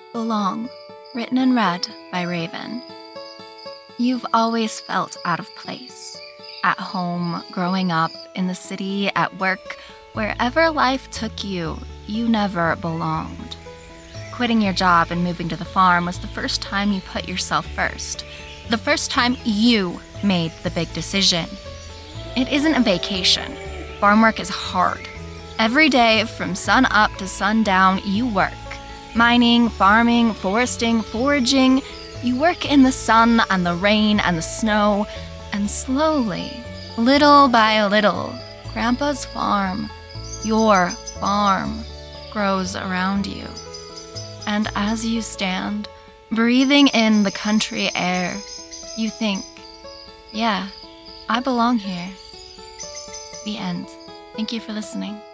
Belong, written and read by Raven. You've always felt out of place. At home, growing up, in the city, at work, wherever life took you, you never belonged. Quitting your job and moving to the farm was the first time you put yourself first. The first time you made the big decision. It isn't a vacation. Farm work is hard. Every day, from sun up to sundown, you work. Mining, farming, foresting, foraging. You work in the sun and the rain and the snow. And slowly, little by little, Grandpa's farm, your farm, grows around you. And as you stand, breathing in the country air, you think, yeah, I belong here. The end. Thank you for listening.